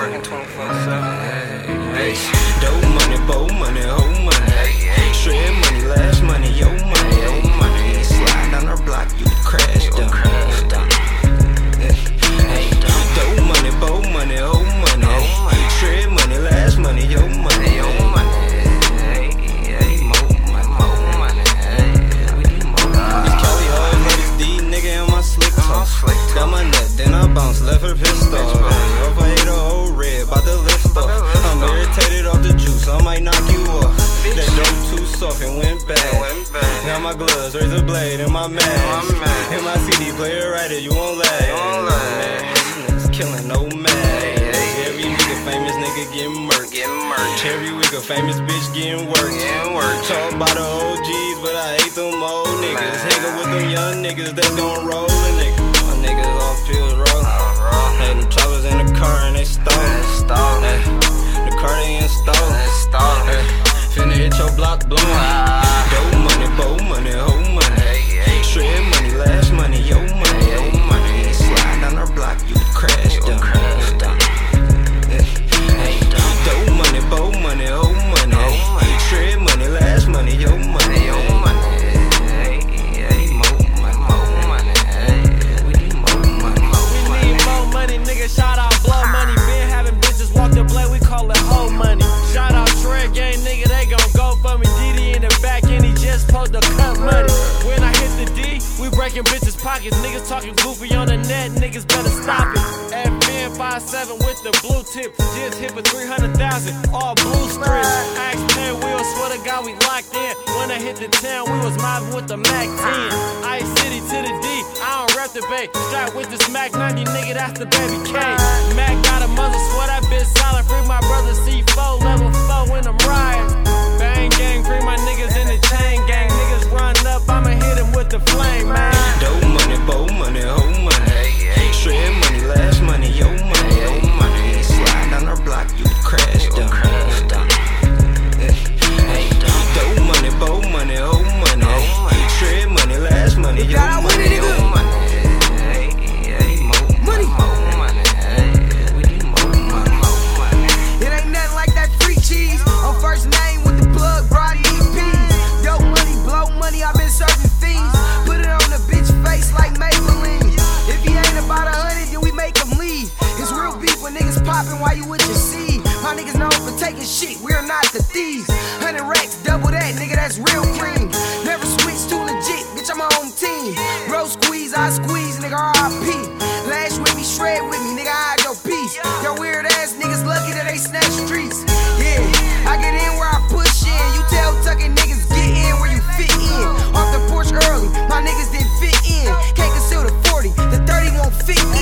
working 24/7. Hey, dope money, bow money, hoe money. Shred money, last money, yo money. Slide down our block, you crash down. Dope money, bow money, hoe money. Shred money, last money, yo money. Got my nut, then I bounce, left her pissed off. Overate a whole red, bout to lift off. I'm irritated off the juice, I might knock you off. That dope too soft and went bad. Got my gloves, razor blade, and my mask. And my CD player right here, you won't lag. Man, these niggas killing no mag. Every nigga famous nigga getting murked. Every week a famous bitch getting worked. Talk about the OGs, but I hate them old niggas. Hanging with them young niggas that's gon' roll a nigga. Niggas off field roll. Hey, them choppers in the car and they stole. Hey, the car they installed. Hey, finna hit your block blowing. Dope money, bow money, hoe money. Shred money, last money, yo money. Slide down our block, you crash down. Dope money, bow money, hoe money. Shred money, last money, yo money. Shout out blow money, been having bitches walk the blade, we call it hoe money. Shout out Shred Gang, nigga, they gon' go for me. DD in the back and he just supposed to cut money. When I hit the D, we breaking bitches' pockets. Niggas talking goofy on the net, niggas better stop it. FN 57 with the blue tip, just hit for 300,000, all blue strips. Axe 10 wheels, swear to God we locked in. When I hit the town, we was mobbing with the Mac 10. Ice City to the D, I don't rep the Bay. Strapped with the Smack 90, nigga, that's the baby K. Mac got a mother, swear that bitch solid. Free my brother C4, level 4 when I'm riding. Bang gang, free my niggas in the chain gang. Niggas run up, I'ma hit him with the flame, man. Dope money, bow money, hoe money. Shred money, last money, yo money. Slide down our block, you crash down. Dope money, bow money, hoe money. Shred money, last money, yo money. Why you with your seed? My niggas known for taking shit, we're not the thieves. 100 racks, double that, nigga, that's real cream. Never switch to legit, bitch, I'm my own team. Bro squeeze, I squeeze, nigga, RIP. Lash with me, shred with me, nigga, I hide your piece. Yo weird ass niggas lucky that they snatch streets. Yeah, I get in where I push in. You tell tucking niggas get in where you fit in. Off the porch early, my niggas didn't fit in. Can't conceal the 40, the 30 won't fit in.